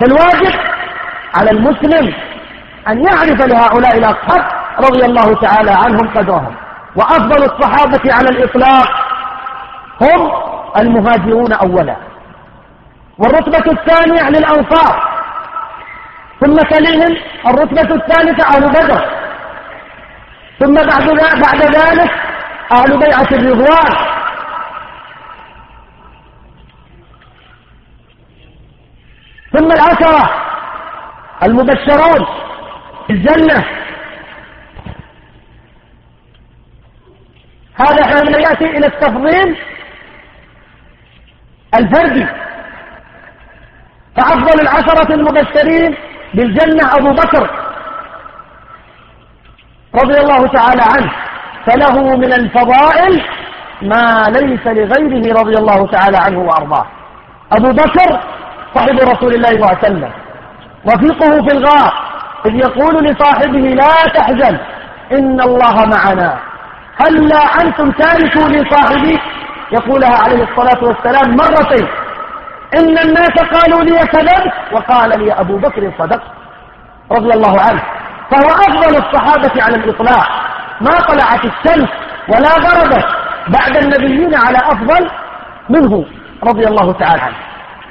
فالواجب على المسلم أن يعرف لهؤلاء الأصحاب رضي الله تعالى عنهم قدرهم. وأفضل الصحابة على الإطلاق هم المهاجرون أولا، والرتبة الثانية للأنصار، ثم تليهم الرتبة الثالثة أهل بدر، ثم بعد ذلك أهل بيعة الرضوان، ثم العشرة المبشرون بالجنة. هذا حينما يأتي إلى التفضيل الفردي، فأفضل العشرة المبشرين بالجنة أبو بكر رضي الله تعالى عنه، فله من الفضائل ما ليس لغيره رضي الله تعالى عنه وأرضاه. أبو بكر صاحب رسول الله صلى الله عليه وسلم، رفيقه في الغار، إذ يقول لصاحبه لا تحزن إن الله معنا، هلا أنتم تاركوا لي صاحبي، يقولها عليه الصلاة والسلام مرتين، إن الناس قالوا لي كذبت وقال لي أبو بكر صدق رضي الله عنه. فهو أفضل الصحابة على الإطلاق، ما طلعت الشمس ولا غربت بعد النبيين على أفضل منه رضي الله تعالى عنه،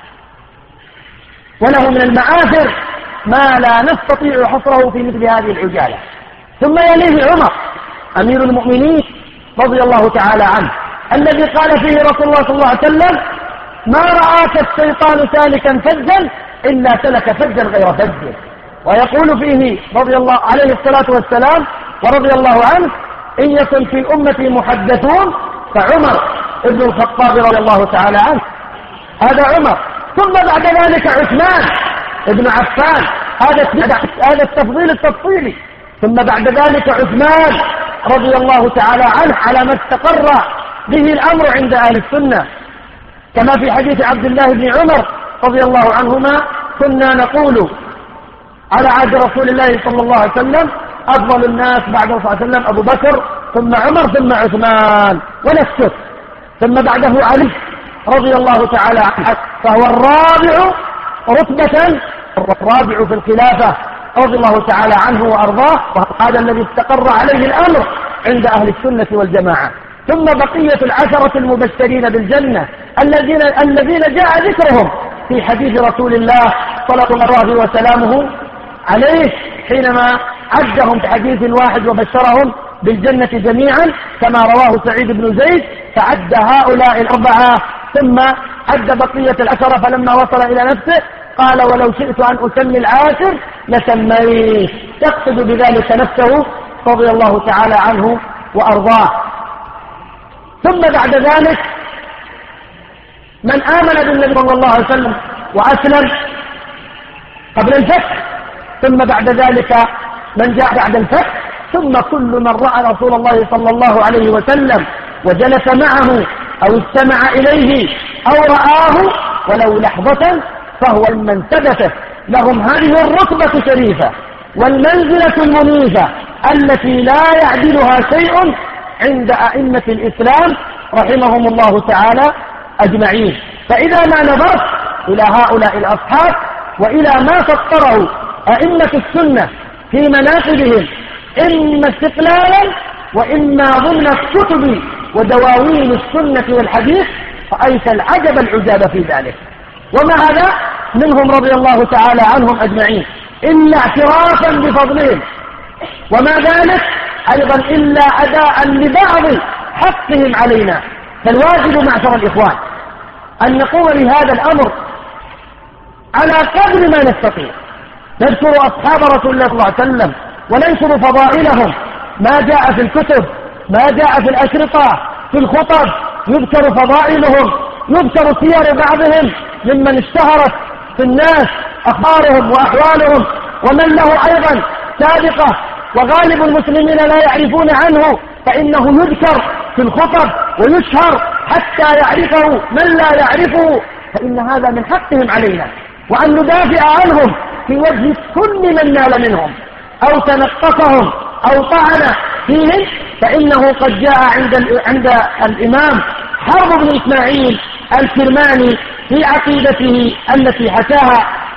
وله من المآثر ما لا نستطيع حصره في مثل هذه العجالة. ثم يليه عمر أمير المؤمنين رضي الله تعالى عنه، الذي قال فيه رسول الله صلى الله عليه وسلم ما رآك الشيطان سالكا فجا إلا سلك فجا غير فج، ويقول فيه رضي الله عليه الصلاة والسلام ورضي الله عنه إن يكن في أمتي محدثون فعمر ابن الخطاب رضي الله تعالى عنه، هذا عمر. ثم بعد ذلك عثمان ابن عفان، هذا التفضيل التفصيلي. ثم بعد ذلك عثمان رضي الله تعالى عنه على ما استقر به الأمر عند أهل السنة، كما في حديث عبد الله بن عمر رضي الله عنهما كنا نقول على عهد رسول الله صلى الله عليه وسلم أفضل الناس بعد صلى الله عليه وسلم أبو بكر ثم عمر ثم عثمان ونسكت، ثم بعده علي رضي الله تعالى عنه، فهو الرابع رتبة، الرابع في الخلافة رضي الله تعالى عنه وأرضاه، وهذا الذي استقر عليه الأمر عند أهل السنة والجماعة. ثم بقية العشرة المبشرين بالجنة الذين جاء ذكرهم في حديث رسول الله صلى الله وسلامه عليه حينما عدهم في حديث واحد وبشرهم بالجنة جميعا كما رواه سعيد بن زيد، فعد هؤلاء الأربعة ثم عد بقية العشرة، فلما وصل إلى نفسه قال ولو شئت أن أسمي العاشر لسميت، يقصد بذلك نفسه رضي الله تعالى عنه وأرضاه. ثم بعد ذلك من آمن بالنبي صلى الله عليه وسلم وأسلم قبل الفتح، ثم بعد ذلك من جاء بعد الفتح، ثم كل من رأى رسول الله صلى الله عليه وسلم وجلس معه أو استمع إليه أو رآه ولو لحظة فهو من ثبتت لهم هذه الرتبة الشريفة والمنزلة المنيفة التي لا يعدلها شيء عند أئمة الإسلام رحمهم الله تعالى أجمعين. فإذا ما نظرت إلى هؤلاء الأصحاب وإلى ما سطره أئمة السنة في مناقبهم إما استقلالا وإما ضمن الكتب ودواوين السنة والحديث، رأيت العجب العجاب في ذلك. وما هذا منهم رضي الله تعالى عنهم أجمعين إلا اعترافا بفضلهم، وما ذلك أيضا إلا أداء لبعض حقهم علينا. فالواجب معشر الإخوان أن نقوم بهذا الأمر على قدر ما نستطيع، نذكر أصحاب رسول الله صلى الله عليه وسلم وننشر فضائلهم، ما جاء في الكتب، ما جاء في الأشرطة، في الخطب يذكر فضائلهم، يذكر سير بعضهم ممن اشتهرت في الناس أخبارهم وأحوالهم، ومن له أيضا سابقة وغالب المسلمين لا يعرفون عنه فإنه يذكر في الخطب ويشهر حتى يعرفه من لا يعرفه، فإن هذا من حقهم علينا، وأن ندافع عنهم في وجه كل من نال منهم أو تنقصهم أو طعن فيهم، فإنه قد جاء عند الإمام حرب بن إسماعيل الكرماني في عقيدته التي حكاها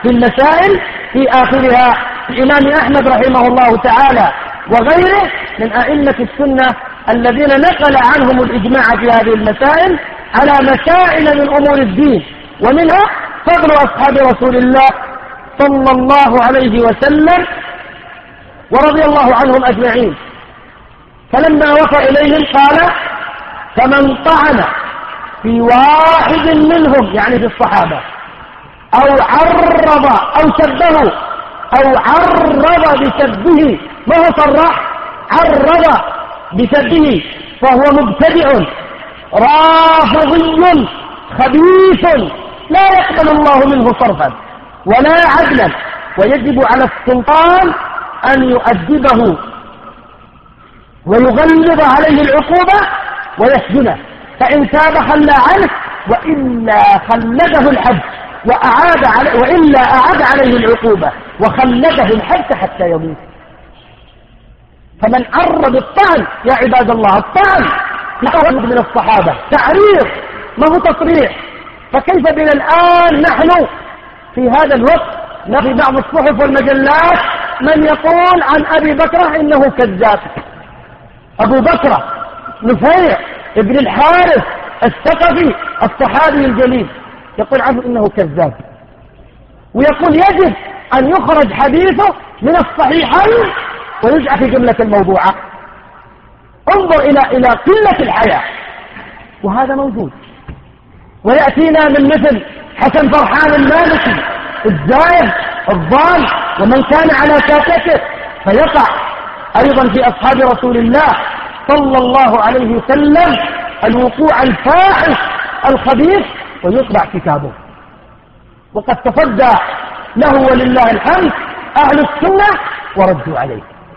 في المسائل في آخرها الإمام أحمد رحمه الله تعالى وغيره من أئمة السنة الذين نقل عنهم الإجماع في هذه المسائل على مسائل من أمور الدين، ومنها فضل أصحاب رسول الله صلى الله عليه وسلم ورضي الله عنهم أجمعين. فلما وفى إليهم قال: فمن طعن في واحد منهم يعني في الصحابة أو عرض أو سبه أو عرض بسبه، ما هو صرح، عرض بسبه، فهو مبتدع رافضي خبيث لا يقبل الله منه صرفا ولا عدلا، ويجب على السلطان أن يؤدبه ويغلظ عليه العقوبة ويسجنه، فإن تاب خلى عنه، وإلا خلده الحد وإلا أعاد عليه العقوبة وخلده الحد حتى يموت. فمن عرض الطعن يا عباد الله، الطعن من الصحابة تعريض ما هو تصريح، فكيف بنا الآن نحن في هذا الوقت نرى بعض الصحف والمجلات من يقول عن أبي بكر إنه كذاب. أبو بكر نفيع ابن الحارث الثقفي الصحابي الجليل يقول عنه إنه كذاب، ويقول يجب أن يخرج حديثه من الصحيحين ويجعل في جملة الموضوعة. انظر إلى قلة الحياة، وهذا موجود. ويأتينا من مثل حسن فرحان المالكي الزائد الضال ومن كان على شاكته، فيقع أيضا في أصحاب رسول الله صلى الله عليه وسلم الوقوع الفاحش الخبيث ويطبع كتابه. وقد تصدى له ولله الحمد أهل السنة وردوا عليه.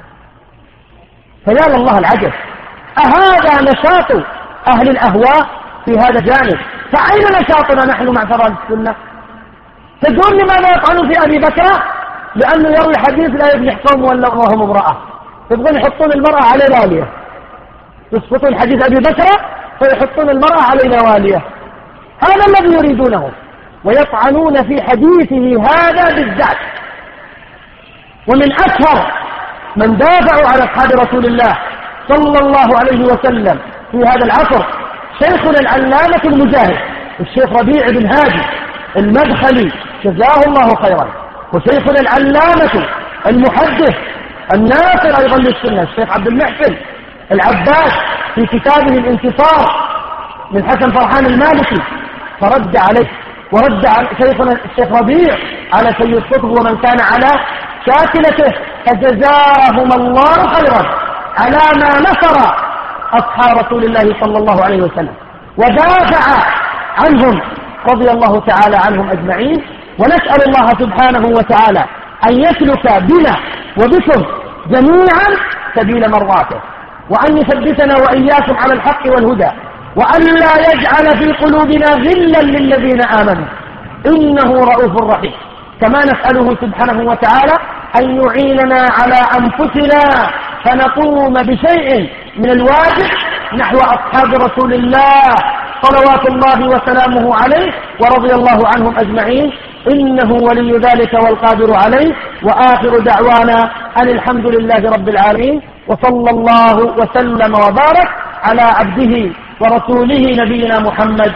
فيا لله العجب، أهذا نشاط أهل الأهواء في هذا الجانب؟ فأين نشاطنا نحن معشر أهل السنة؟ تدرون لماذا يطعنون في أبي بكر؟ لأنه يروي حديث لا يفلح قوم ولا وهم امرأة، يبغون يحطون المرأة على والية، يسقطون حديث أبي بكر فيحطون المرأة علينا والية. هذا الذي يريدونه، ويطعنون في حديثه هذا بالذات. ومن أكثر من دافعوا على أصحاب رسول الله صلى الله عليه وسلم في هذا العصر شيخنا العلامة المجاهد الشيخ ربيع بن هادي المدخلي جزاه الله خيرا، وشيخنا العلامة المحدث الناصر أيضا للسنة الشيخ عبد المحسن العباس في كتابه الانتصار من حسن فرحان المالكي، فرد عليه ورد على شيخنا الشيخ ربيع على سيد قطب ومن كان على شاكلته، فجزاهم الله خيرا على ما نصر أصحاب رسول الله صلى الله عليه وسلم ودافع عنهم رضي الله تعالى عنهم أجمعين. ونسأل الله سبحانه وتعالى أن يسلك بنا وبكم جميعا سبيل مرضاته، وأن يثبتنا وإياكم على الحق والهدى، وأن لا يجعل في قلوبنا غلا للذين آمنوا إنه رؤوف رحيم. كما نسأله سبحانه وتعالى أن يعيننا على أنفسنا فنقوم بشيء من الواجب نحو أصحاب رسول الله صلوات الله وسلامه عليه ورضي الله عنهم أجمعين، إنه ولي ذلك والقادر عليه. وآخر دعوانا أن الحمد لله رب العالمين، وصلى الله وسلم وبارك على عبده ورسوله نبينا محمد.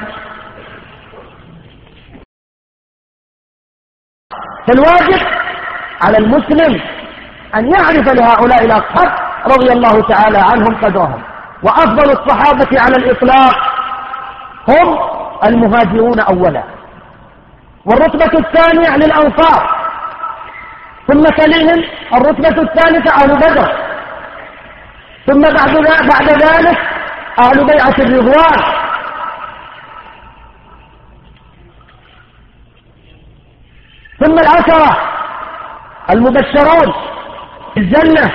فالواجب على المسلم أن يعرف لهؤلاء الأصحاب رضي الله تعالى عنهم قدرهم. وأفضل الصحابة على الإطلاق هم المهاجرون أولا، والرتبة الثانية للأنصار، ثم تليهم الرتبة الثالثة أهل بدر، ثم بعد ذلك أهل بيعة الرضوان، ثم العشرة المبشرون بالجنة.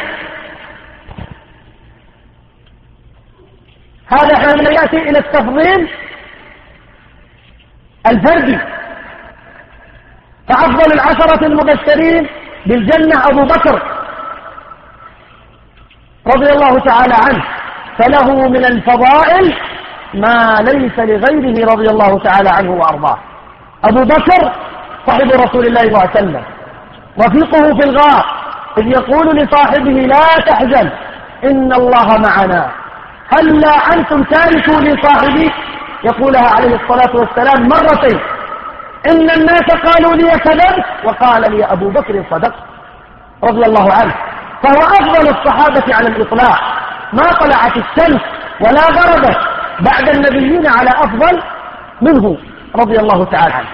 هذا حين يأتي إلى التفضيل الفردي، فأفضل العشرة المبشرين بالجنة أبو بكر رضي الله تعالى عنه، فله من الفضائل ما ليس لغيره رضي الله تعالى عنه وأرضاه. أبو بكر صاحب رسول الله صلى الله عليه وسلم، رفيقه في الغار، إذ يقول لصاحبه لا تحزن إن الله معنا، هلا أنتم تاركوا لي صاحبي؟ يقولها عليه الصلاة والسلام مرتين، إن الناس قالوا لي كذبت وقال لي أبو بكر صدقت رضي الله عنه. فهو أفضل الصحابة على الإطلاق، ما طلعت الشمس ولا غربت بعد النبيين على أفضل منه رضي الله تعالى عنه،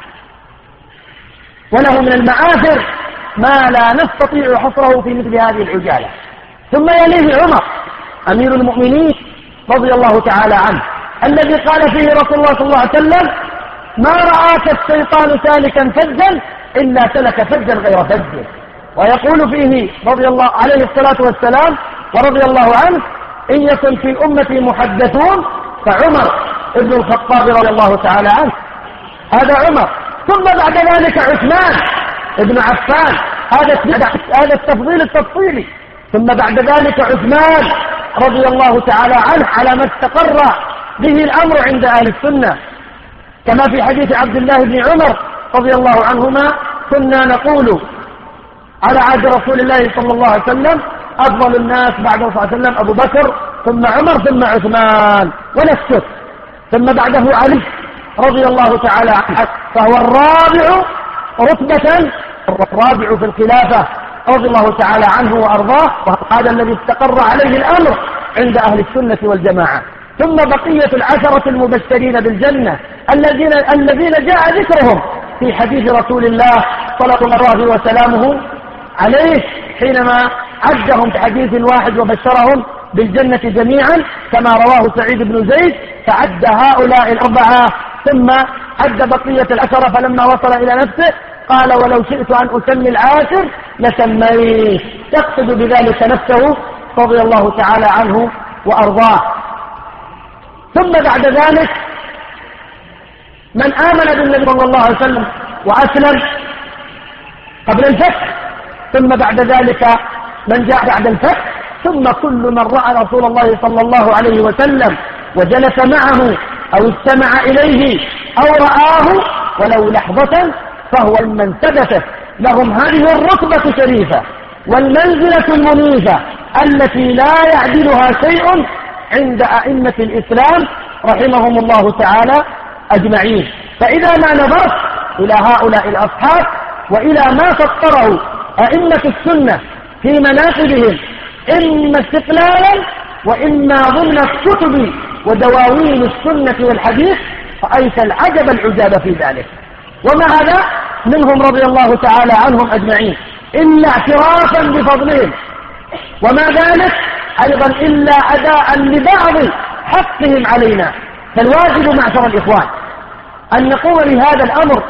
وله من المآثر ما لا نستطيع حصره في مثل هذه العجالة. ثم يليه عمر أمير المؤمنين رضي الله تعالى عنه، الذي قال فيه رسول الله صلى الله عليه وسلم ما رآك الشيطان سالكا فجا إلا سلك فجا غير فج، ويقول فيه رضي الله عليه الصلاة والسلام ورضي الله عنه إن يكن في أمتي محدثون فعمر ابن الخطاب رضي الله تعالى عنه، هذا عمر. ثم بعد ذلك عثمان ابن عفان، هذا التفضيل التفصيلي. ثم بعد ذلك عثمان رضي الله تعالى عنه على ما استقر به الأمر عند أهل السنة، كما في حديث عبد الله بن عمر رضي الله عنهما كنا نقول على عهد رسول الله صلى الله عليه وسلم أفضل الناس بعد صلى الله عليه وسلم أبو بكر ثم عمر ثم عثمان ونسكت، ثم بعده علي رضي الله تعالى عنه، فهو الرابع رتبة، الرابع في الخلافة رضي الله تعالى عنه وأرضاه، وهذا الذي استقر عليه الأمر عند أهل السنة والجماعة. ثم بقية العشرة المبشرين بالجنة الذين جاء ذكرهم في حديث رسول الله صلى الله وسلامه عليه حينما عدهم في حديث واحد وبشرهم بالجنة جميعا كما رواه سعيد بن زيد، فعد هؤلاء الأربعة ثم عد بقية العشرة، فلما وصل إلى نفسه قال ولو شئت أن أسمي العاشر لسميت، يقصد بذلك نفسه رضي الله تعالى عنه وأرضاه. ثم بعد ذلك من آمن بالنبي صلى الله عليه وسلم وأسلم قبل الفتح، ثم بعد ذلك من جاء بعد الفتح، ثم كل من رأى رسول الله صلى الله عليه وسلم وجلس معه أو استمع إليه أو رآه ولو لحظة فهو من ثبتت لهم هذه الرتبة الشريفة والمنزلة المنيفة التي لا يعدلها شيء عند أئمة الإسلام رحمهم الله تعالى أجمعين. فإذا ما نظرت إلى هؤلاء الأصحاب وإلى ما سطره أئمة السنة في مناقبهم إما استقلالا وإما ضمن الكتب ودواوين السنة والحديث، رأيت العجب العجاب في ذلك. وما هذا منهم رضي الله تعالى عنهم أجمعين إلا اعترافا بفضلهم، وما ذلك أيضا إلا أداء لبعض حقهم علينا. فالواجب معشر الإخوان أن نقوم بهذا الأمر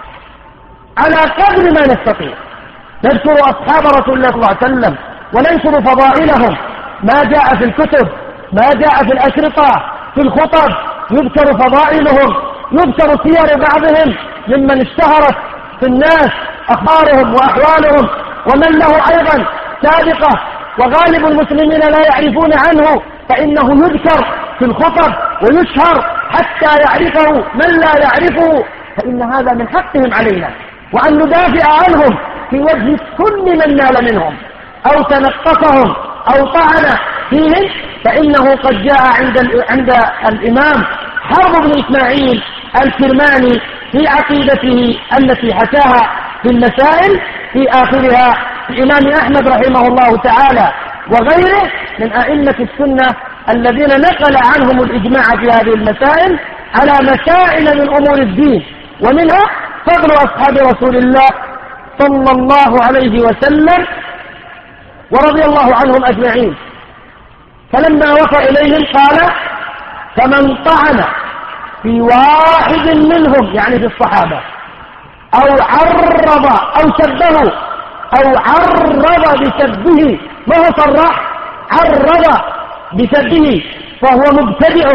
على قدر ما نستطيع، نذكر أصحاب رسول الله صلى الله عليه وسلم وننشر فضائلهم، ما جاء في الكتب، ما جاء في الأشرطة، في الخطب يذكر فضائلهم، يذكر سير بعضهم ممن اشتهرت في الناس أخبارهم وأحوالهم، ومن له أيضا سابقة وغالب المسلمين لا يعرفون عنه فإنه يذكر في الخطب ويشهر حتى يعرفه من لا يعرفه، فإن هذا من حقهم علينا، وأن ندافع عنهم في وجه كل من نال منهم أو تنقصهم أو طعن فيهم، فإنه قد جاء عند الإمام حرب بن إسماعيل الكرماني في عقيدته التي حكاها في المسائل في آخرها الإمام أحمد رحمه الله تعالى وغيره من أئمة السنة الذين نقل عنهم الإجماع في هذه المسائل على مسائل من أمور الدين، ومنها فضل أصحاب رسول الله صلى الله عليه وسلم ورضي الله عنهم أجمعين. فلما وصل إليهم قال فمن طعن في واحد منهم يعني في الصحابة أو عرض أو شبه أو عرض بسبه، ما هو صرح، عرض بسبه، فهو مبتدع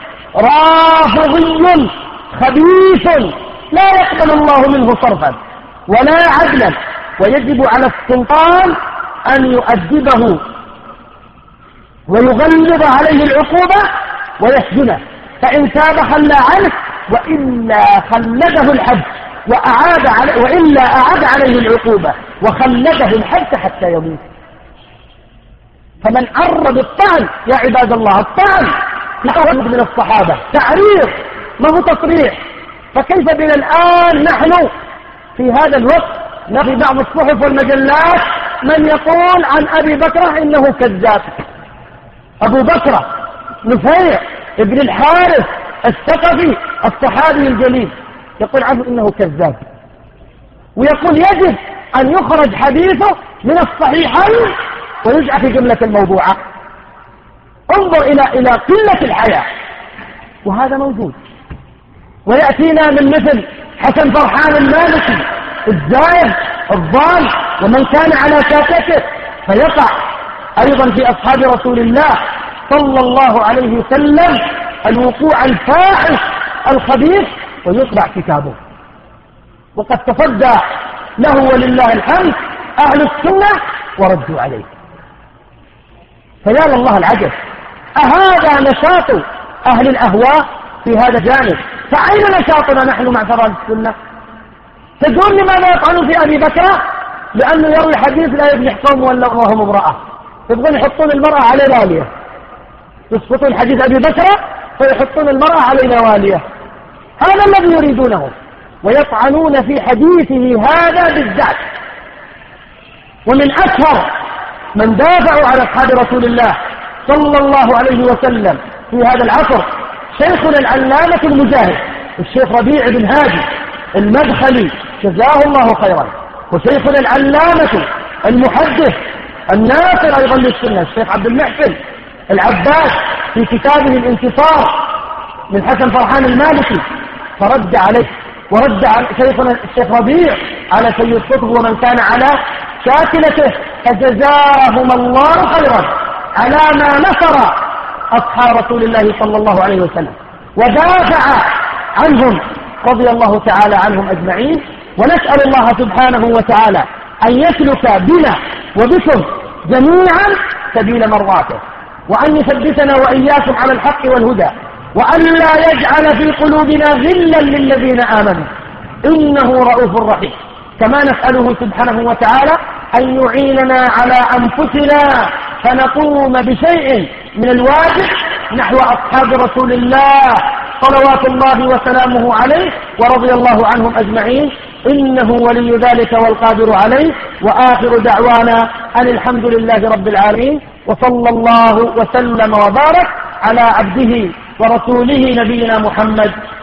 رافضي خبيث لا يقبل الله منه صرفا ولا عدلا، ويجب على السلطان أن يؤدبه ويغلظ عليه العقوبة ويسجنه، فإن تاب خلى عنه وإلا خلده الحد وإلا أعاد عليه العقوبة وخلده الحبس حتى يموت. فمن عرض الطعن يا عباد الله، الطعن من الصحابة تعريض ما هو تصريح، فكيف بنا الآن نحن في هذا الوقت نرى بعض الصحف والمجلات من يقول عن أبي بكر إنه كذاب. أبو بكر نفيع ابن الحارث الثقفي الصحابي الجليل يقول عنه إنه كذاب، ويقول يجب أن يخرج حديثه من الصحيحين ويجعل في جملة الموضوعات. انظر إلى قلة الحياة، وهذا موجود. ويأتينا من مثل حسن فرحان المالكي الزائد الضال ومن كان على شاكته، فيقع أيضا في أصحاب رسول الله صلى الله عليه وسلم الوقوع الفاحش الخبيث ويطبع كتابه. وقد تصدى له ولله الحمد أهل السنة وردوا عليه. فيا لله العجب، أهذا نشاط أهل الأهواء في هذا الجانب؟ فأين نشاطنا نحن مع فراد السنة؟ تدرون لماذا يطعنون في أبي بكر؟ لأنه يروي حديث لا يفلح قوم ولا وهم امرأة. يبغون يحطون المرأة على والية، يسقطون حديث أبي بكر فيحطون المرأة على والية. هذا الذي يريدونه، ويطعنون في حديثه هذا بالذات. ومن أشهر من دافعوا على أصحاب رسول الله صلى الله عليه وسلم في هذا العصر شيخنا العلامة المجاهد الشيخ ربيع بن هادي المدخلي جزاه الله خيرا، وشيخنا العلامة المحدث الناصر أيضا للسنة الشيخ عبد المحسن العباس في كتابه الانتصار من حسن فرحان المالكي، فرد عليه ورد على شيخنا الشيخ ربيع على سيد قطب ومن كان على شاكلته، فجزاهم الله خيرا على ما نصر أصحاب رسول الله صلى الله عليه وسلم ودافع عنهم رضي الله تعالى عنهم أجمعين. ونسأل الله سبحانه وتعالى أن يسلك بنا وبكم جميعا سبيل مرضاته، وأن يثبتنا وإياكم على الحق والهدى، وأن لا يجعل في قلوبنا غلا للذين آمنوا إنه رؤوف رحيم. كما نسأله سبحانه وتعالى أن يعيننا على أنفسنا فنقوم بشيء من الواجب نحو أصحاب رسول الله صلوات الله وسلامه عليه ورضي الله عنهم أجمعين، إنه ولي ذلك والقادر عليه. وآخر دعوانا أن الحمد لله رب العالمين، وصلى الله وسلم وبارك على عبده ورسوله نبينا محمد